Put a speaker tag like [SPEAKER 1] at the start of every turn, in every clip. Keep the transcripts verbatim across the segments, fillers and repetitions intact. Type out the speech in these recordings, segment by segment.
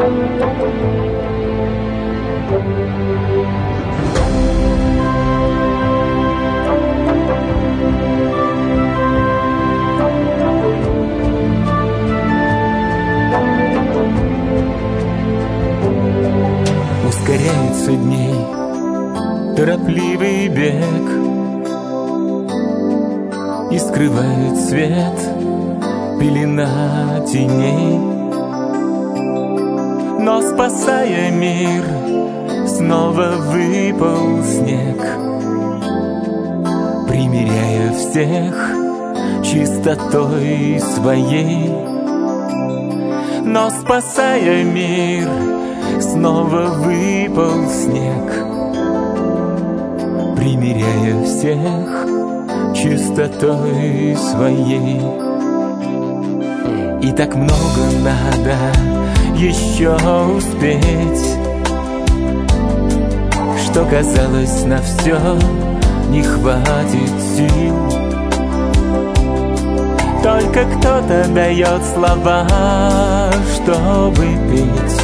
[SPEAKER 1] Ускоряются дней торопливый бег и скрывает свет пелена теней. Но спасая мир, снова выпал снег, примиряя всех чистотой своей. Но спасая мир, снова выпал снег, примиряя всех чистотой своей. И так много надо еще успеть, что казалось на все не хватит сил. Только кто-то дает слова, чтобы петь,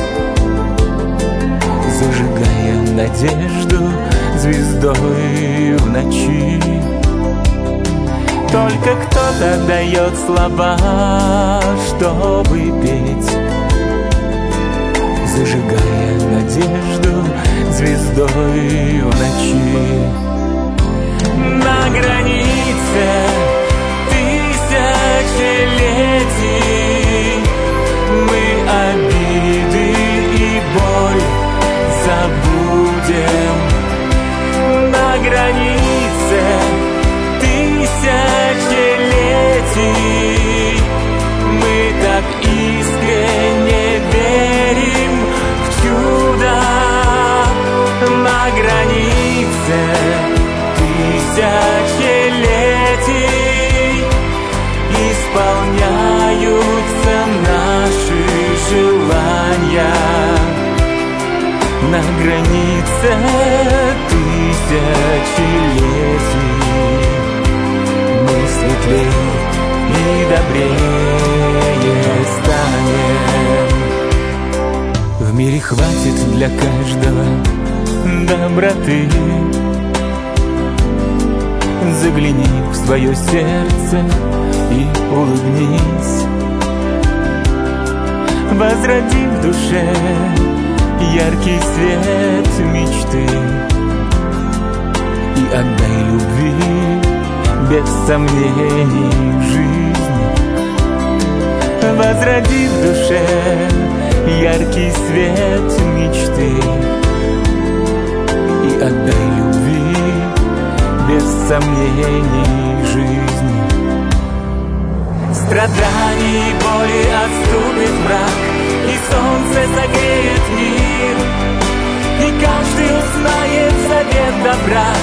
[SPEAKER 1] зажигая надежду звездой в ночи. Только кто-то дает слова, чтобы петь, зажигая надежду звездой в ночи. На границе тысячелетий мы обиды и боль забудем. На границе тысячелетий мы так искренне верим в чудо. На границе тысячелетий исполняются наши желания. На границе тысячелетий мы светлее и добрее станем. В мире хватит для каждого доброты. Загляни в свое сердце и улыбнись. Возроди в душе яркий свет мечты и отдай любви без сомнений жизнь. Возроди в душе яркий свет мечты и отдай любви без сомнений жизнь. Страданий и боли отступит мрак, и солнце согреет мир, и каждый узнает завет добра.